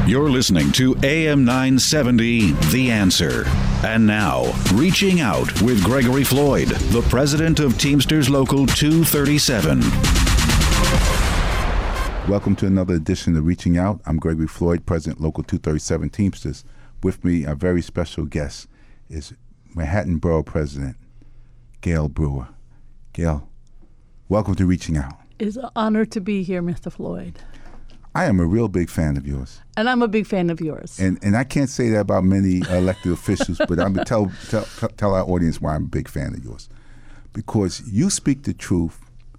You're listening to AM 970, The Answer. And now, Reaching Out with Gregory Floyd, the president of Teamsters Local 237. Welcome to another edition of Reaching Out. I'm Gregory Floyd, president, Local 237 Teamsters. With me, a very special guest is Manhattan Borough President Gail Brewer. Gail, welcome to Reaching Out. It's an honor to be here, Mr. Floyd. I am a real big fan of yours. And I'm a big fan of yours. And I can't say that about many elected officials, but I'm going to tell our audience why I'm a big fan of yours. Because you speak the truth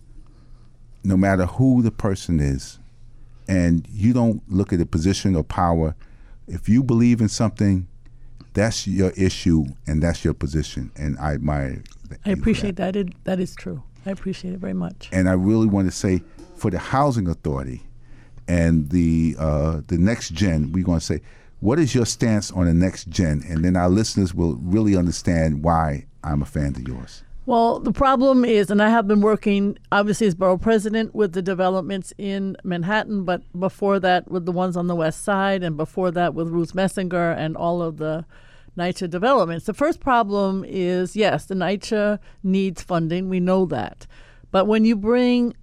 no matter who the person is, and you don't look at a position or power. If you believe in something, that's your issue and that's your position. And I admire that. I appreciate that. That is true. I appreciate it very much. And I really want to say, for the Housing Authority and the next gen, we're going to say, what is your stance on the next gen? And then our listeners will really understand why I'm a fan of yours. Well, the problem is, and I have been working, obviously, as borough president with the developments in Manhattan, but before that with the ones on the west side, and before that with Ruth Messinger and all of the NYCHA developments. The first problem is, yes, the NYCHA needs funding. We know that. But when you bring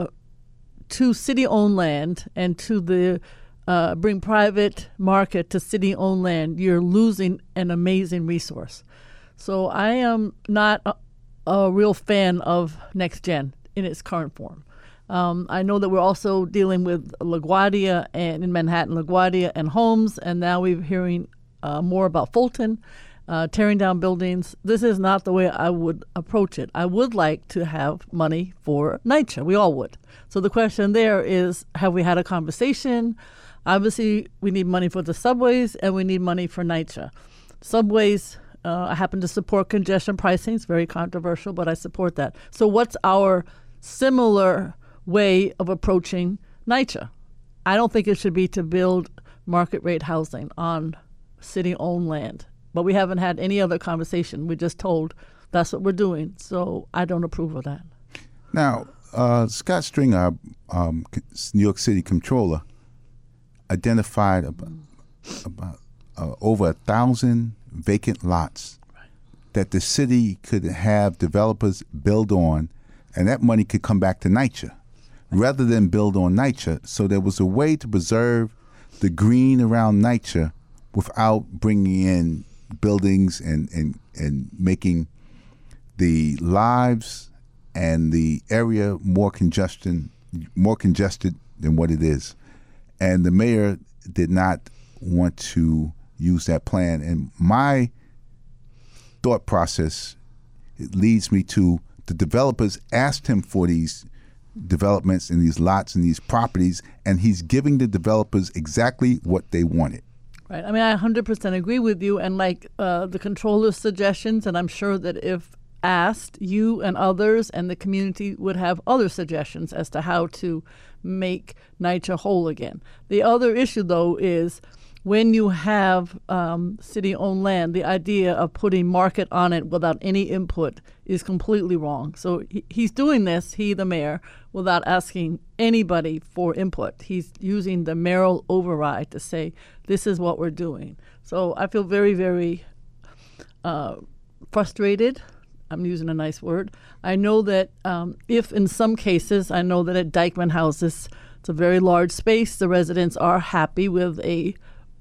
to city-owned land and to the bring private market to city-owned land, you're losing an amazing resource. So I am not a real fan of Next Gen in its current form. I know that we're also dealing with LaGuardia and in Manhattan, LaGuardia and Holmes, and now we're hearing more about Fulton, tearing down buildings. This is not the way I would approach it. I would like to have money for NYCHA. We all would. So the question there is, have we had a conversation? Obviously, we need money for the subways and we need money for NYCHA. Subways, I happen to support congestion pricing. It's very controversial, but I support that. So what's our similar way of approaching NYCHA? I don't think it should be to build market rate housing on city-owned land. But we haven't had any other conversation. We're just told that's what we're doing. So I don't approve of that. Now, Scott Stringer, New York City Comptroller, identified about over 1,000 vacant lots that the city could have developers build on, and that money could come back to NYCHA rather than build on NYCHA. So there was a way to preserve the green around NYCHA without bringing in buildings and making the lives and the area more congested than what it is. And the mayor did not want to use that plan. And my thought process, it leads me to the developers asked him for these developments and these lots and these properties, and he's giving the developers exactly what they wanted. Right. I mean, I 100% agree with you. And like the controller's suggestions, and I'm sure that if asked, you and others and the community would have other suggestions as to how to make NYCHA whole again. The other issue, though, is when you have city-owned land, the idea of putting market on it without any input is completely wrong. So he's doing this, the mayor, without asking anybody for input. He's using the mayoral override to say, this is what we're doing. So I feel very, very frustrated. I'm using a nice word. I know that if in some cases, I know that at Dyckman Houses, it's a very large space, the residents are happy with a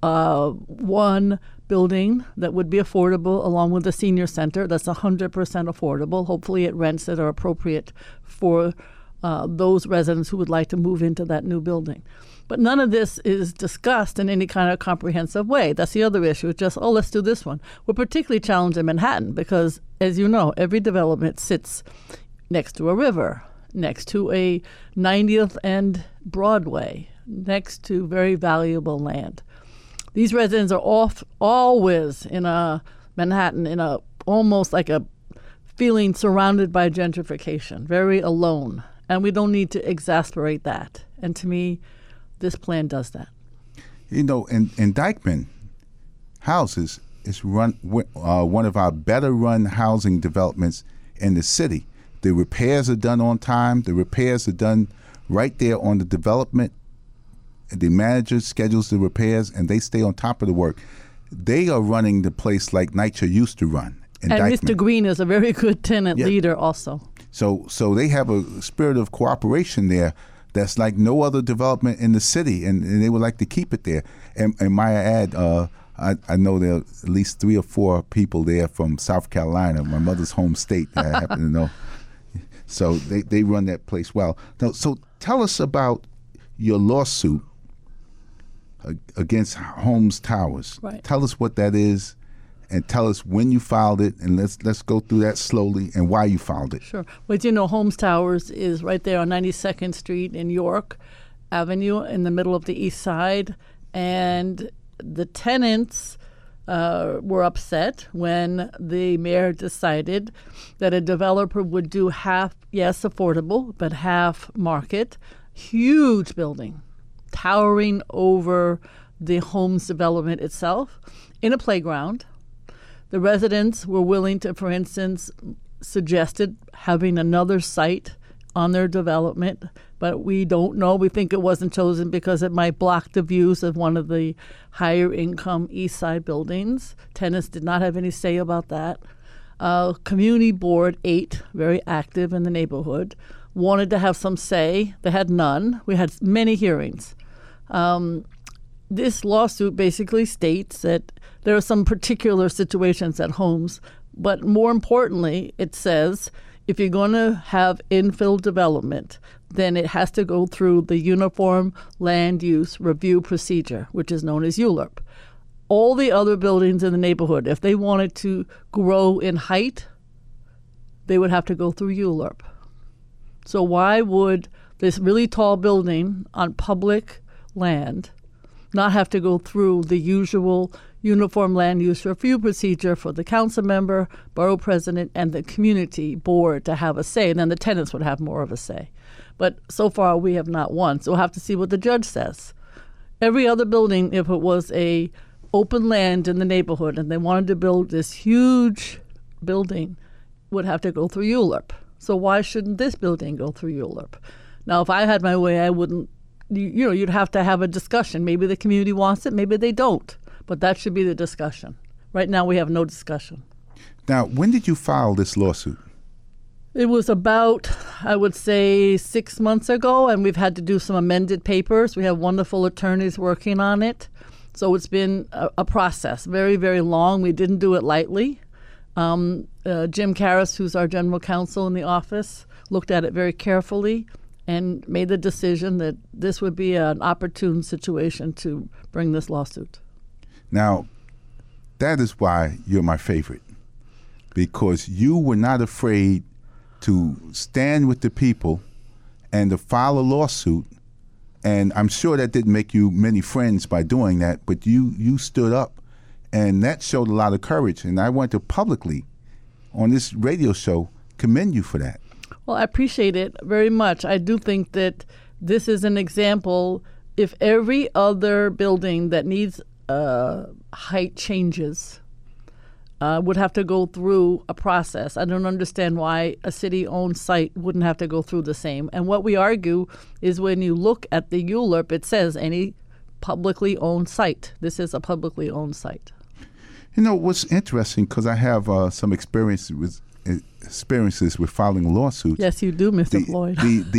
one building that would be affordable along with the senior center. That's 100% affordable. Hopefully at rents that are appropriate for those residents who would like to move into that new building. But none of this is discussed in any kind of comprehensive way. That's the other issue. It's just, let's do this one. We're particularly challenged in Manhattan because, as you know, every development sits next to a river, next to a 90th and Broadway, next to very valuable land. These residents are always in Manhattan in almost like a feeling surrounded by gentrification, very alone. And we don't need to exasperate that. And to me, this plan does that. You know, in Dyckman Houses is one of our better run housing developments in the city. The repairs are done on time. The repairs are done right there on the development the manager schedules the repairs, and they stay on top of the work. They are running the place like NYCHA used to run. And Mr. Green is a very good tenant leader also. So they have a spirit of cooperation there that's like no other development in the city, and they would like to keep it there. And might I add, I know there are at least 3 or 4 people there from South Carolina, my mother's home state, that I happen to know. So they run that place well. Now, so tell us about your lawsuit against Holmes Towers. Right. Tell us what that is, and tell us when you filed it, and let's go through that slowly and why you filed it. Sure. Well, Holmes Towers is right there on 92nd Street in York Avenue in the middle of the East Side, and the tenants were upset when the mayor decided that a developer would do half, yes, affordable, but half market, huge building, towering over the Holmes development itself in a playground. The residents were willing to, for instance, suggested having another site on their development, but we don't know. We think it wasn't chosen because it might block the views of one of the higher income East Side buildings. Tenants did not have any say about that. Community Board 8, very active in the neighborhood, wanted to have some say. They had none. We had many hearings. This lawsuit basically states that there are some particular situations at Holmes, but more importantly, it says if you're going to have infill development, then it has to go through the Uniform Land Use Review Procedure, which is known as ULURP. All the other buildings in the neighborhood, if they wanted to grow in height, they would have to go through ULURP. So why would this really tall building on public land not have to go through the usual Uniform Land Use Review Procedure for the council member, borough president, and the community board to have a say? And then the tenants would have more of a say. But so far, we have not won. So we'll have to see what the judge says. Every other building, if it was a open land in the neighborhood and they wanted to build this huge building, would have to go through ULURP. So why shouldn't this building go through ULURP? Now, if I had my way, I wouldn't. You'd have to have a discussion. Maybe the community wants it, maybe they don't. But that should be the discussion. Right now, we have no discussion. Now, when did you file this lawsuit? It was about, I would say, 6 months ago, and we've had to do some amended papers. We have wonderful attorneys working on it. So it's been a process, very, very long. We didn't do it lightly. Jim Karras, who's our general counsel in the office, looked at it very carefully and made the decision that this would be an opportune situation to bring this lawsuit. Now, that is why you're my favorite, because you were not afraid to stand with the people and to file a lawsuit. And I'm sure that didn't make you many friends by doing that, but you stood up, and that showed a lot of courage. And I want to publicly, on this radio show, commend you for that. Well, I appreciate it very much. I do think that this is an example. If every other building that needs height changes would have to go through a process, I don't understand why a city-owned site wouldn't have to go through the same. And what we argue is when you look at the ULURP, it says any publicly owned site. This is a publicly owned site. You know, what's interesting, because I have some experiences with filing lawsuits. Yes, you do, Mr. Floyd.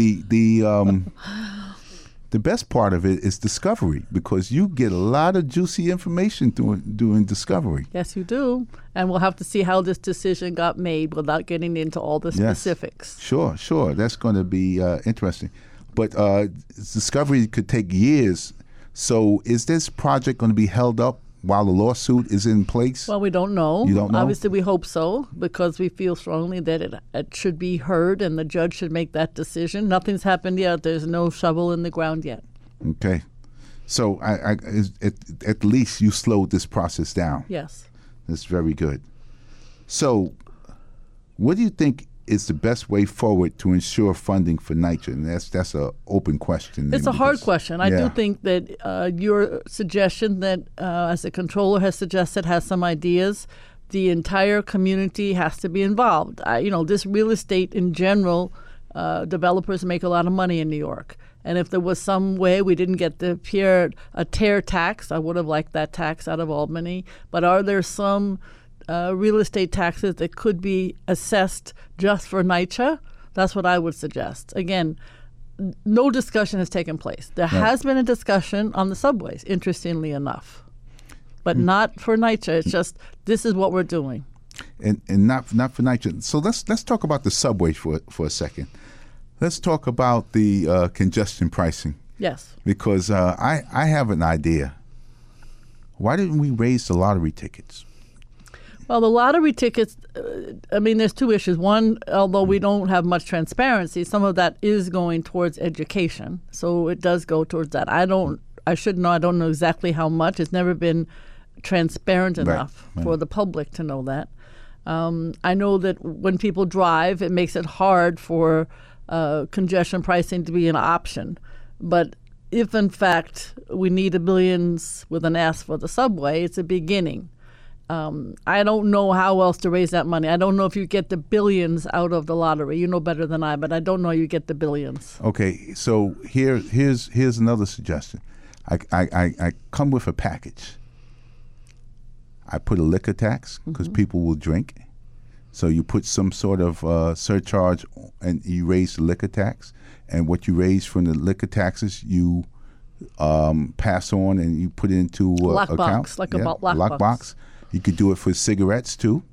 The best part of it is discovery, because you get a lot of juicy information doing discovery. Yes, you do. And we'll have to see how this decision got made without getting into all the specifics. Sure. That's going to be interesting. But discovery could take years. So is this project going to be held up while the lawsuit is in place? Well, we don't know. You don't know? Obviously, we hope so, because we feel strongly that it should be heard and the judge should make that decision. Nothing's happened yet. There's no shovel in the ground yet. Okay. So at least you slowed this process down. Yes. That's very good. So what do you think is the best way forward to ensure funding for NYCHA? And that's an open question. It's a hard question. I do think that your suggestion that, as the controller has suggested, has some ideas. The entire community has to be involved. This real estate in general, developers make a lot of money in New York. And if there was some way we didn't get a tear tax, I would have liked that tax out of Albany. But are there some real estate taxes that could be assessed just for NYCHA? That's what I would suggest. Again, no discussion has taken place. There has been a discussion on the subways, interestingly enough, but not for NYCHA. It's just this is what we're doing, and not for NYCHA. So let's talk about the subway for a second. Let's talk about the congestion pricing. Yes, because I have an idea. Why didn't we raise the lottery tickets? Well, the lottery tickets, there's two issues. One, although we don't have much transparency, some of that is going towards education. So it does go towards that. I don't know exactly how much. It's never been transparent enough for the public to know that. I know that when people drive, it makes it hard for congestion pricing to be an option. But if, in fact, we need $1 billion with an S for the subway, it's a beginning. I don't know how else to raise that money. I don't know if you get the billions out of the lottery. You know better than I, but I don't know you get the billions. Okay, so here's another suggestion. I come with a package. I put a liquor tax because people will drink. So you put some sort of surcharge and you raise the liquor tax. And what you raise from the liquor taxes, you pass on and you put it into account. Like a lockbox. You could do it for cigarettes too,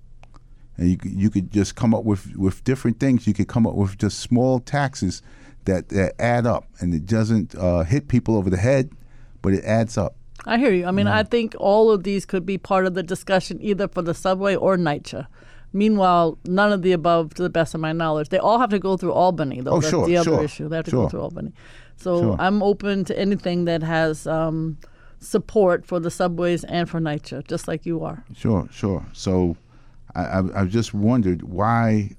and you could just come up with different things. You could come up with just small taxes that add up, and it doesn't hit people over the head, but it adds up. I hear you. I think all of these could be part of the discussion, either for the subway or NYCHA. Meanwhile, none of the above, to the best of my knowledge. They all have to go through Albany, though. That's the other issue. They have to go through Albany. So I'm open to anything that has support for the subways and for NYCHA, just like you are. Sure. So I've just wondered why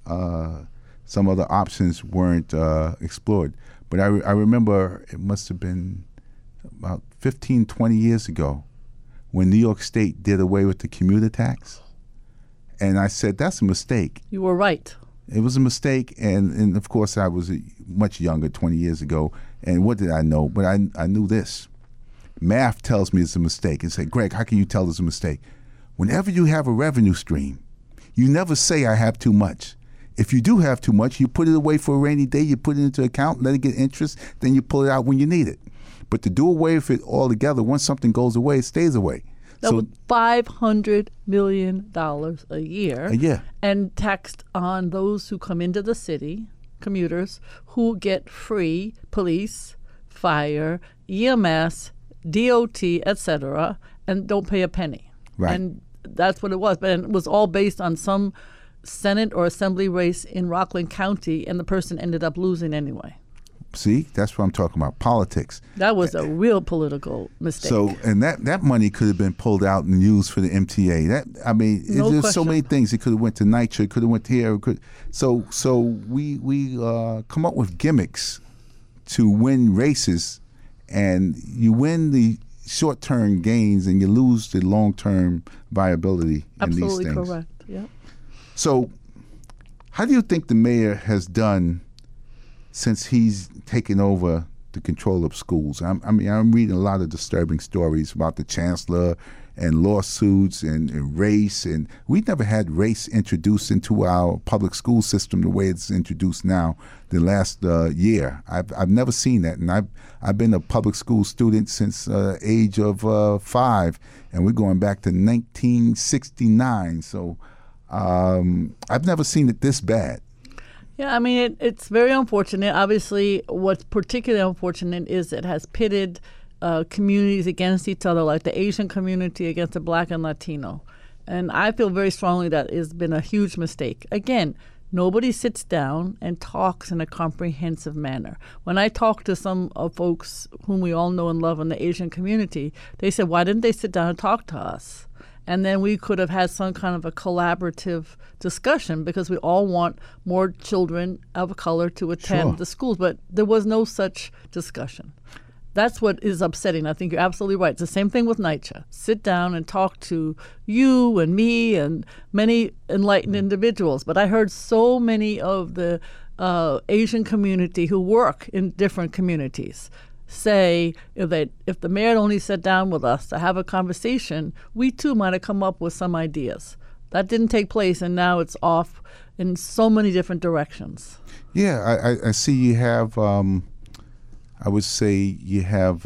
some other options weren't explored. But I remember it must have been about 15, 20 years ago when New York State did away with the commuter tax. And I said, that's a mistake. You were right. It was a mistake. And of course, I was much younger 20 years ago. And what did I know? But I knew this. Math tells me it's a mistake. And say, Greg, how can you tell it's a mistake? Whenever you have a revenue stream, you never say I have too much. If you do have too much, you put it away for a rainy day, you put it into account, let it get interest, then you pull it out when you need it. But to do away with it altogether, once something goes away, it stays away. So $500 million a year. And taxed on those who come into the city, commuters, who get free police, fire, EMS, DOT, etc., and don't pay a penny. Right. And that's what it was. But it was all based on some Senate or Assembly race in Rockland County, and the person ended up losing anyway. See, that's what I'm talking about, politics. That was a real political mistake. So, and that money could have been pulled out and used for the MTA. There's so many things. It could have went to NYCHA, it could have went here. So we come up with gimmicks to win races, and you win the short-term gains and you lose the long-term viability in these things. Absolutely correct, yeah. So how do you think the mayor has done since he's taken over the control of schools? I'm reading a lot of disturbing stories about the chancellor and lawsuits and race, and we never had race introduced into our public school system the way it's introduced now. The last year, I've never seen that, and I've been a public school student since age of 5, and we're going back to 1969. So I've never seen it this bad. Yeah, it's very unfortunate. Obviously, what's particularly unfortunate is it has pitted communities against each other, like the Asian community against the Black and Latino. And I feel very strongly that it's been a huge mistake. Again, nobody sits down and talks in a comprehensive manner. When I talk to some folks whom we all know and love in the Asian community, they said, why didn't they sit down and talk to us? And then we could have had some kind of a collaborative discussion, because we all want more children of color to attend the schools. But there was no such discussion. That's what is upsetting. I think you're absolutely right. It's the same thing with NYCHA. Sit down and talk to you and me and many enlightened individuals. But I heard so many of the Asian community who work in different communities say if the mayor only sat down with us to have a conversation, we too might have come up with some ideas. That didn't take place, and now it's off in so many different directions. Yeah, I see you have, I would say you have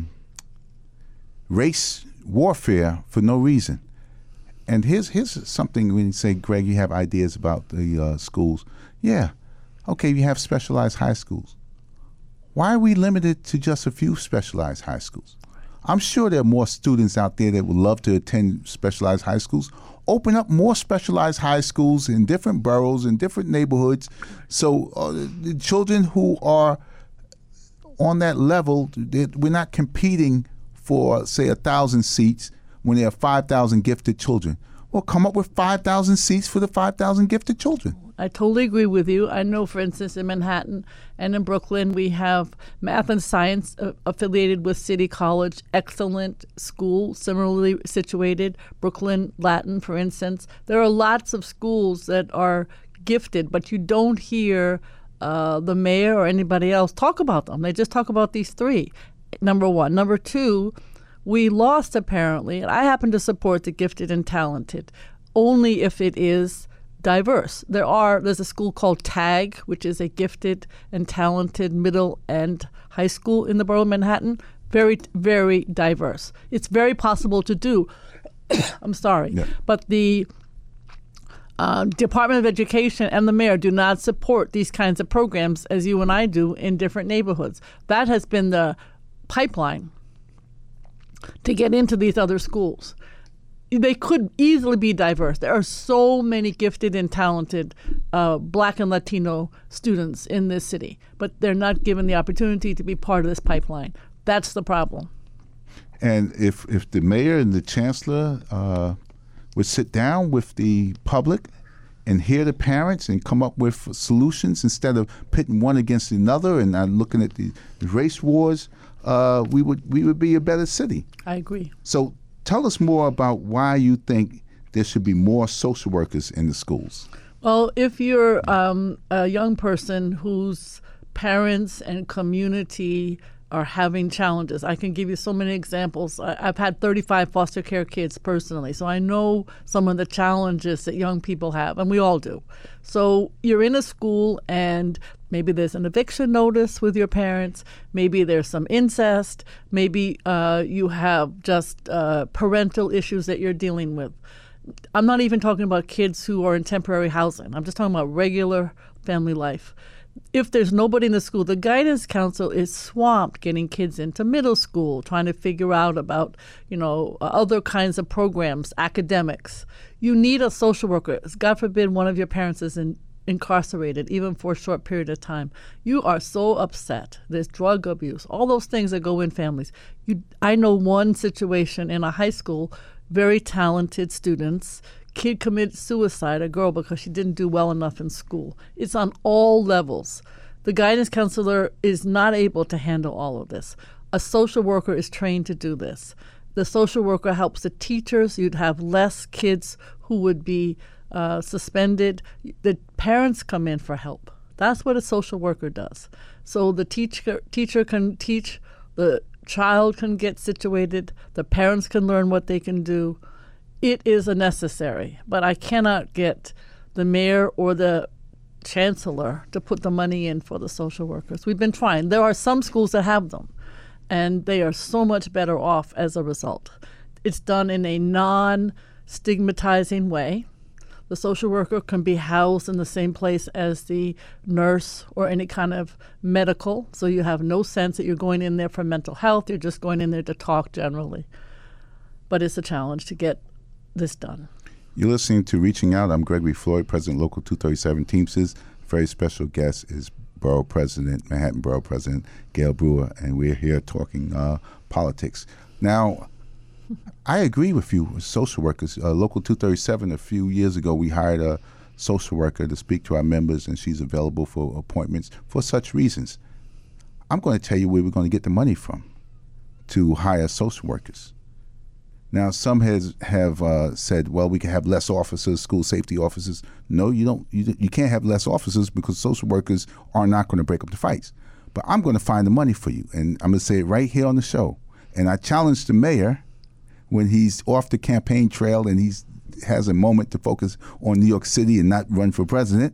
race warfare for no reason. And here's something when you say, Greg, you have ideas about the schools. Yeah, okay, you have specialized high schools. Why are we limited to just a few specialized high schools? I'm sure there are more students out there that would love to attend specialized high schools. Open up more specialized high schools in different boroughs, in different neighborhoods, so the children who are on that level, we're not competing for, say, 1,000 seats when there are 5,000 gifted children. Well, come up with 5,000 seats for the 5,000 gifted children. I totally agree with you. I know, for instance, in Manhattan and in Brooklyn, we have math and science affiliated with City College, excellent school, similarly situated. Brooklyn Latin, for instance. There are lots of schools that are gifted, but you don't hear the mayor or anybody else talk about them. They just talk about these three, number one. Number two, we lost, apparently, and I happen to support the gifted and talented, only if it is diverse. There's a school called TAG, which is a gifted and talented middle and high school in the borough of Manhattan. Very, very diverse. It's very possible to do. I'm sorry. Yeah. But the Department of Education and the mayor do not support these kinds of programs as you and I do in different neighborhoods. That has been the pipeline to get into these other schools. They could easily be diverse. There are so many gifted and talented Black and Latino students in this city, but they're not given the opportunity to be part of this pipeline. That's the problem. And if the mayor and the chancellor would sit down with the public and hear the parents and come up with solutions instead of pitting one against another and looking at the race wars, we would be a better city. I agree. So tell us more about why you think there should be more social workers in the schools. Well, if you're a young person whose parents and community are having challenges, I can give you so many examples. I've had 35 foster care kids personally, so I know some of the challenges that young people have, and we all do. So you're in a school and maybe there's an eviction notice with your parents. Maybe there's some incest. Maybe you have just parental issues that you're dealing with. I'm not even talking about kids who are in temporary housing. I'm just talking about regular family life. If there's nobody in the school, the guidance council is swamped getting kids into middle school, trying to figure out about, other kinds of programs, academics. You need a social worker. God forbid one of your parents is incarcerated, even for a short period of time. You are so upset. There's drug abuse, all those things that go in families. I know one situation in a high school, very talented students, kid committed suicide, a girl, because she didn't do well enough in school. It's on all levels. The guidance counselor is not able to handle all of this. A social worker is trained to do this. The social worker helps the teachers. You'd have less kids who would be suspended. The parents come in for help. That's what a social worker does. So the teacher can teach, the child can get situated, the parents can learn what they can do. It is a necessary, but I cannot get the mayor or the chancellor to put the money in for the social workers. We've been trying. There are some schools that have them, and they are so much better off as a result. It's done in a non-stigmatizing way. The social worker can be housed in the same place as the nurse or any kind of medical, so you have no sense that you're going in there for mental health. You're just going in there to talk generally. But it's a challenge to get this done. You're listening to Reaching Out. I'm Gregory Floyd, President Local 237 Teamsters. Very special guest is Manhattan Borough President Gail Brewer, and we're here talking politics. Now, I agree with you, social workers. Local 237, a few years ago, we hired a social worker to speak to our members, and she's available for appointments for such reasons. I'm going to tell you where we're going to get the money from to hire social workers. Now, some have said, well, we can have less officers, school safety officers. No, you don't. You can't have less officers because social workers are not going to break up the fights. But I'm going to find the money for you, and I'm going to say it right here on the show. And I challenge the mayor when he's off the campaign trail and he has a moment to focus on New York City and not run for president.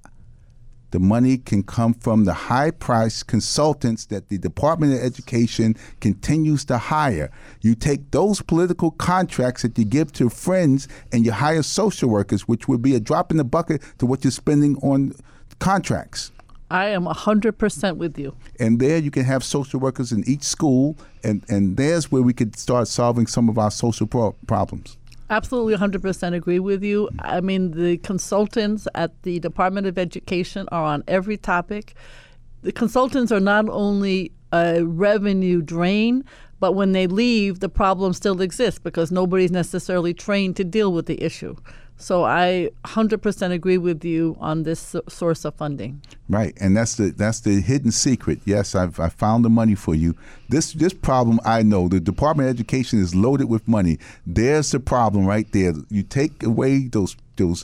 The money can come from the high-priced consultants that the Department of Education continues to hire. You take those political contracts that you give to friends and you hire social workers, which would be a drop in the bucket to what you're spending on contracts. I am 100% with you. And there you can have social workers in each school, and there's where we could start solving some of our social problems. Absolutely 100% agree with you. I mean, the consultants at the Department of Education are on every topic. The consultants are not only a revenue drain, but when they leave, the problem still exists because nobody's necessarily trained to deal with the issue. So I 100% agree with you on this source of funding. Right, and that's the hidden secret. Yes, I found the money for you. This problem, I know, the Department of Education is loaded with money. There's the problem right there. You take away those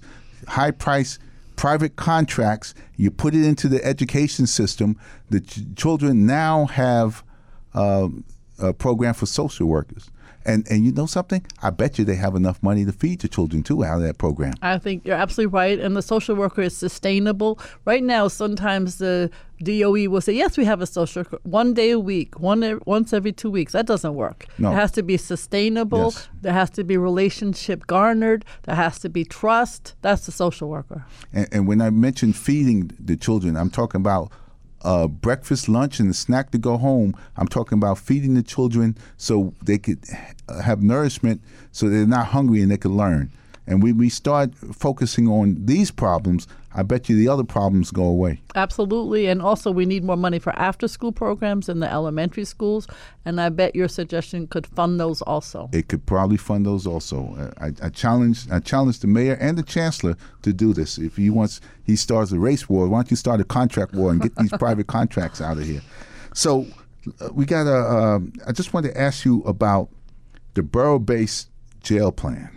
high-priced private contracts, you put it into the education system. The children now have a program for social workers. And you know something? I bet you they have enough money to feed the children, too, out of that program. I think you're absolutely right. And the social worker is sustainable. Right now, sometimes the DOE will say, yes, we have a social worker 1 day a week, once every 2 weeks. That doesn't work. No. It has to be sustainable. Yes. There has to be relationship garnered. There has to be trust. That's the social worker. And when I mentioned feeding the children, I'm talking about breakfast, lunch, and a snack to go home. I'm talking about feeding the children so they could have nourishment so they're not hungry and they can learn. And when we start focusing on these problems, I bet you the other problems go away. Absolutely. And also we need more money for after-school programs in the elementary schools. And I bet your suggestion could fund those also. It could probably fund those also. I challenge the mayor and the chancellor to do this. If he starts a race war, why don't you start a contract war and get these private contracts out of here? So we got I just wanted to ask you about the borough-based jail plan.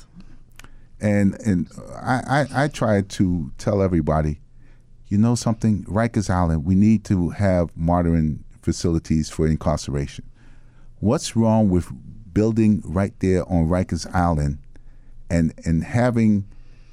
And I try to tell everybody, you know something, Rikers Island, we need to have modern facilities for incarceration. What's wrong with building right there on Rikers Island and having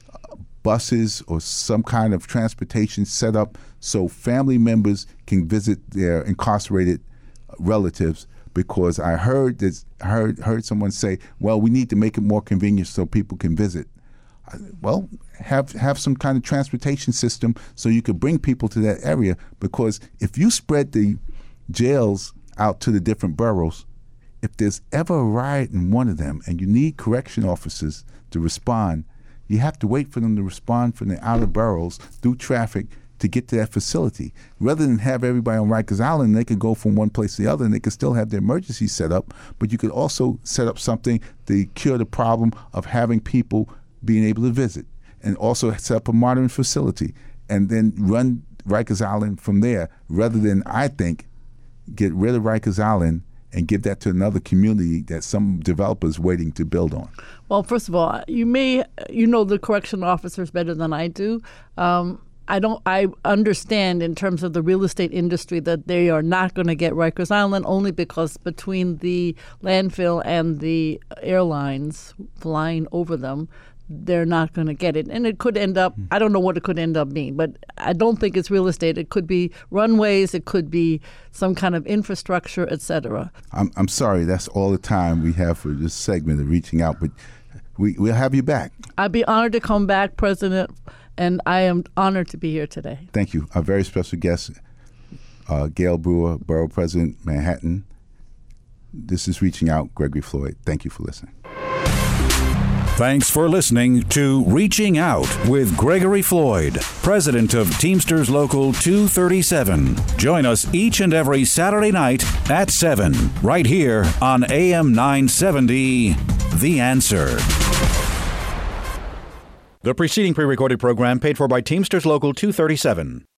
buses or some kind of transportation set up so family members can visit their incarcerated relatives? Because I heard someone say, well, we need to make it more convenient so people can visit. Well, have some kind of transportation system so you could bring people to that area, because if you spread the jails out to the different boroughs, if there's ever a riot in one of them and you need correction officers to respond, you have to wait for them to respond from the outer boroughs through traffic to get to that facility. Rather than have everybody on Rikers Island, they could go from one place to the other and they could still have their emergency set up, but you could also set up something to cure the problem of having people being able to visit, and also set up a modern facility and then run Rikers Island from there, rather than, I think, get rid of Rikers Island and give that to another community that some developers waiting to build on. Well, first of all, you know the correction officers better than I do. I understand in terms of the real estate industry that they are not going to get Rikers Island, only because between the landfill and the airlines flying over them, they're not going to get it. And it could end up, I don't know what it could end up being, but I don't think it's real estate. It could be runways, it could be some kind of infrastructure, et cetera. I'm sorry, that's all the time we have for this segment of Reaching Out, but we'll have you back. I'd be honored to come back, President, and I am honored to be here today. Thank you. Our very special guest, Gail Brewer, Borough President, Manhattan. This is Reaching Out, Gregory Floyd. Thank you for listening. Thanks for listening to Reaching Out with Gregory Floyd, president of Teamsters Local 237. Join us each and every Saturday night at 7, right here on AM 970, The Answer. The preceding pre-recorded program paid for by Teamsters Local 237.